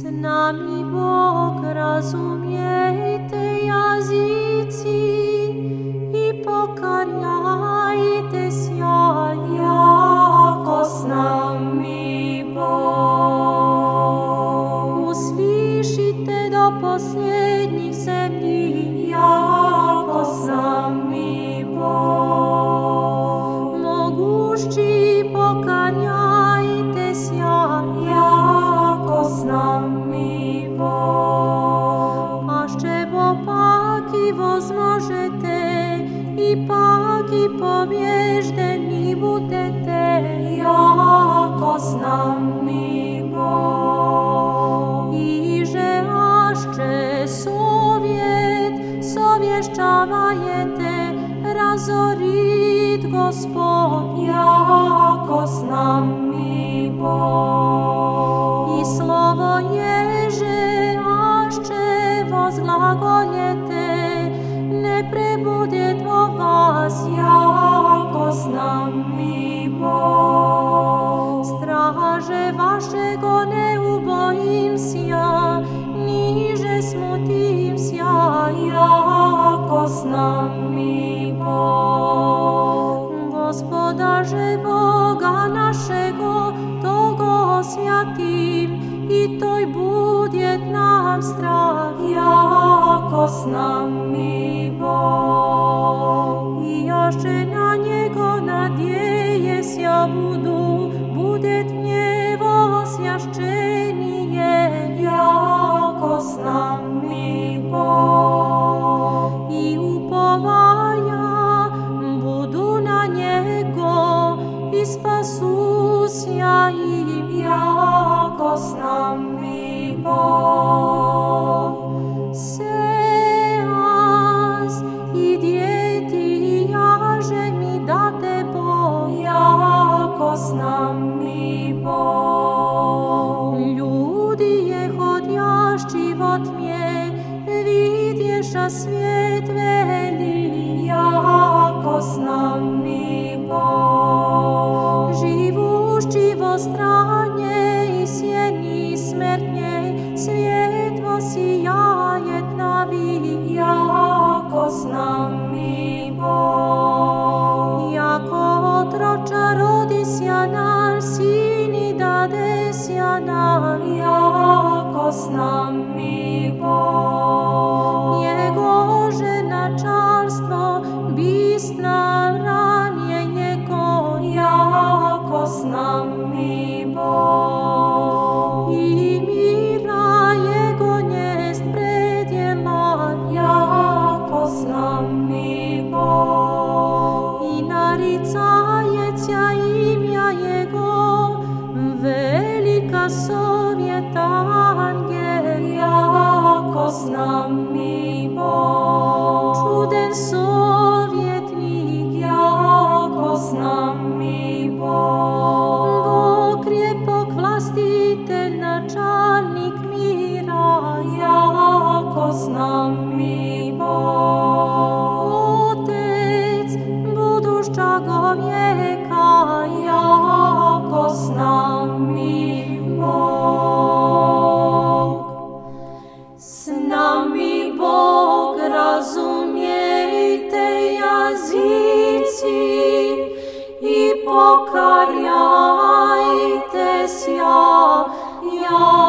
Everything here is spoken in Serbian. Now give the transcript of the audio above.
nami Bog, razumijte jazici i pokarjajte sja, jako s nami Bog. Uslišite do posljednjih zemlji, jako s nami Bog. Mogušći pokarjajte sja, jako s nami Bog. Ašće bo paki возможete, ipak i pobježdeni budete, jako s nami Bog. Iže ašće sovješćavajete, razorit Gospod, jako s nami Bog. I slovo ježe ašće возglagoljete, ne prebudjet vo vas, jako s nami Bog. Straže vašego ne ubojim sja, niže smutim sja, jako s nami Bog. Gospodaže Boga našego, togo osvjatim, i toj budjet nam strah, jako s nami Bog. I jašće na njego nadjeje sja budjet gnjevo osvjašćenije, jako s nami Bog. I upovaja budu na njego, i spasusja im, jako s nami Bog. Seans i djeti jaže mi date Bog, jako s nami Bog. Ljudi je hodjašći vo tmje, vidješa svijet veli, jako s nami Bog. Živušći vo stranje i sjeni smrtnje, svjetlo sijajet navi, jako s nami Bog. Jako otroča rodisja nam, sini dadesja nam, jako s nami Bog. Njegože načalstvo bist nam ranje njego, jako s nami Bog. I mira jego njest predjela, jako s nami Bog. I naricajecja imja jego, velika sovjeta angel, jako s nami Bog. Čuden sovjetnik, jako s nami Bog. Bog krepok vlastitelj, načalnik mira, jako s nami Bog. Otec budušćago vijeka, jako s nami Bog. S nami Bog, razumijte jazici i pokarjajte sja,